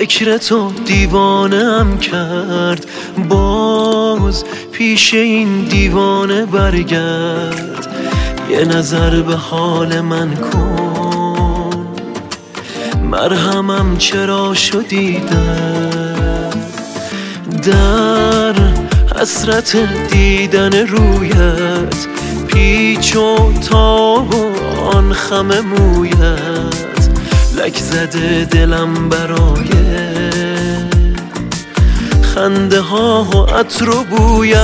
فکر تو دیوانه‌ام کرد، باز پیش این دیوانه برگرد. یه نظر به حال من کن، مرهمم چرا شدی در حسرت دیدن رویت، پیچ و تاب و آن خم مویت. لک زده دلم برای خنده ها و عطر و بویت.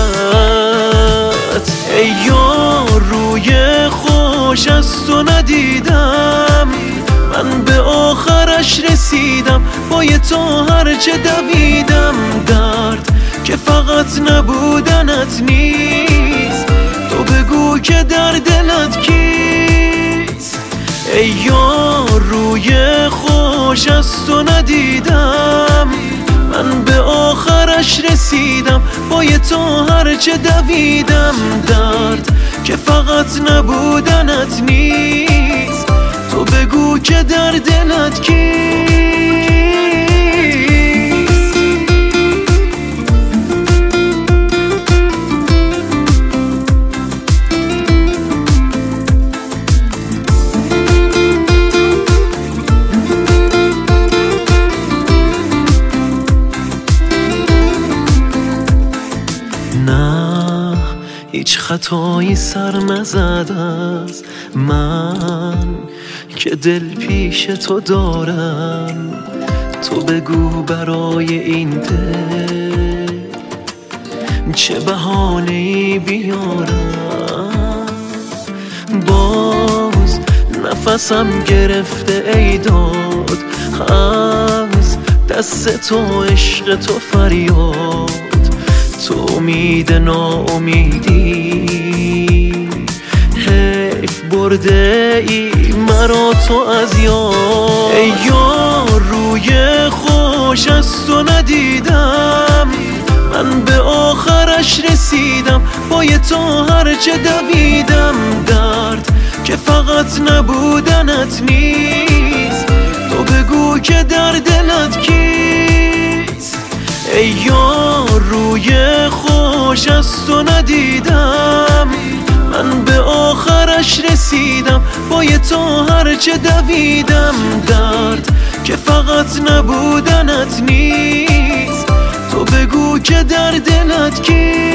ای یار روی خوش از تو ندیدم، من به آخرش رسیدم. پای تو هرچه دویدم، درد که فقط نبودنت نیست. تو بگو که در دلت کیست. ای یار روی خوش از تو ندیدم، من به آخرش رسیدم. پای تو هرچه دویدم، درد که فقط نبودنت نیست. تو بگو که در دلت کیست. نه هیچ خطایی سر نزد از من که دل پیش تو دارم. تو بگو برای این دل چه بهانه‌ای بیارم. باز نفسم گرفته ای داد، از دست تو عشق تو فریاد. تو امید ناامیدی حیف برده ای مرا تو از یاد. ای یار روی خوش از تو ندیدم، من به آخرش رسیدم. پای تو هرچه دویدم، درد که فقط نبودنت نیست. تو بگو که در دلت کیست. ای یار روی خوش از تو ندیدم، من به آخرش رسیدم. پای تو هرچه دویدم، درد که فقط نبودنت نیست. تو بگو که در دلت کیست.